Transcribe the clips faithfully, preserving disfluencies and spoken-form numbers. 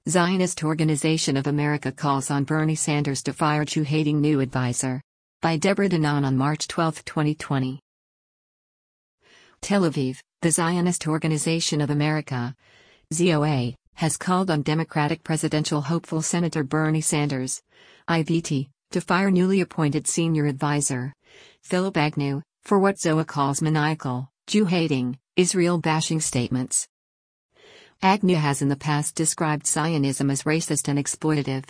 Zionist Organization of America calls on Bernie Sanders to fire Jew-hating new advisor. By Deborah Danon on March twelfth, twenty twenty. Tel Aviv, the Zionist Organization of America, Z O A, has called on Democratic presidential hopeful Senator Bernie Sanders, I V T, to fire newly appointed senior advisor, Philip Agnew, for what Z O A calls maniacal, Jew-hating, Israel-bashing statements. Agnew has in the past described Zionism as racist and exploitative.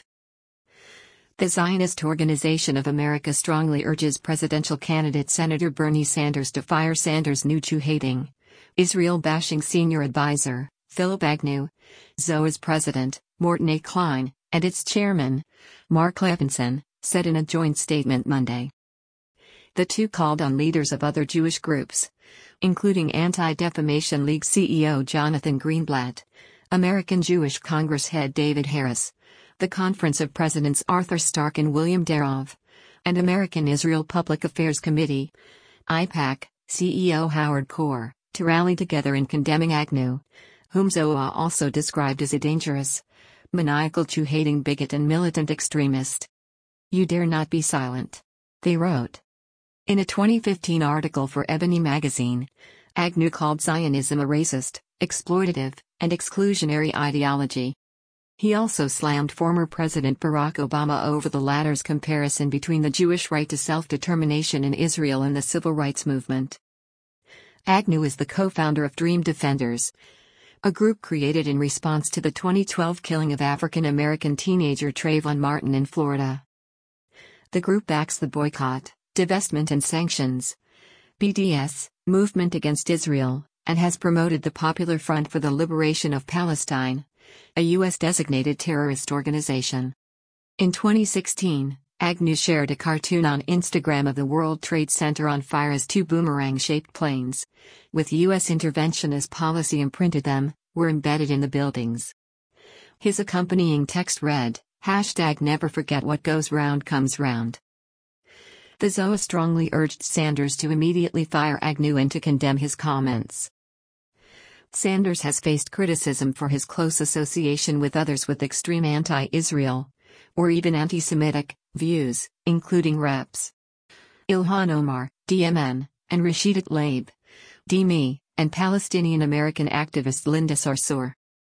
The Zionist Organization of America strongly urges presidential candidate Senator Bernie Sanders to fire Sanders' new Jew-hating, Israel-bashing senior advisor, Philip Agnew, Z O A's president, Morton A. Klein, and its chairman, Mark Levinson, said in a joint statement Monday. The two called on leaders of other Jewish groups, including Anti-Defamation League C E O Jonathan Greenblatt, American Jewish Congress head David Harris, the Conference of Presidents Arthur Stark and William Darov, and American Israel Public Affairs Committee, I PAC, C E O Howard Kor, to rally together in condemning Agnew, whom Z O A also described as a dangerous, maniacal Jew-hating bigot and militant extremist. You dare not be silent, they wrote. In a twenty fifteen article for Ebony magazine, Agnew called Zionism a racist, exploitative, and exclusionary ideology. He also slammed former President Barack Obama over the latter's comparison between the Jewish right to self-determination in Israel and the civil rights movement. Agnew is the co-founder of Dream Defenders, a group created in response to the twenty twelve killing of African-American teenager Trayvon Martin in Florida. The group backs the boycott, divestment and sanctions B D S movement against Israel, and has promoted the Popular Front for the Liberation of Palestine, a U S-designated terrorist organization. In twenty sixteen, Agnew shared a cartoon on Instagram of the World Trade Center on fire as two boomerang-shaped planes, with U S intervention as policy imprinted them, were embedded in the buildings. His accompanying text read, hashtag never forget what goes round comes round. The Z O A strongly urged Sanders to immediately fire Agnew and to condemn his comments. Sanders has faced criticism for his close association with others with extreme anti-Israel, or even anti-Semitic, views, including Reps Ilhan Omar, D M N, and Rashida Tlaib, D M I, and Palestinian-American activist Linda Sarsour.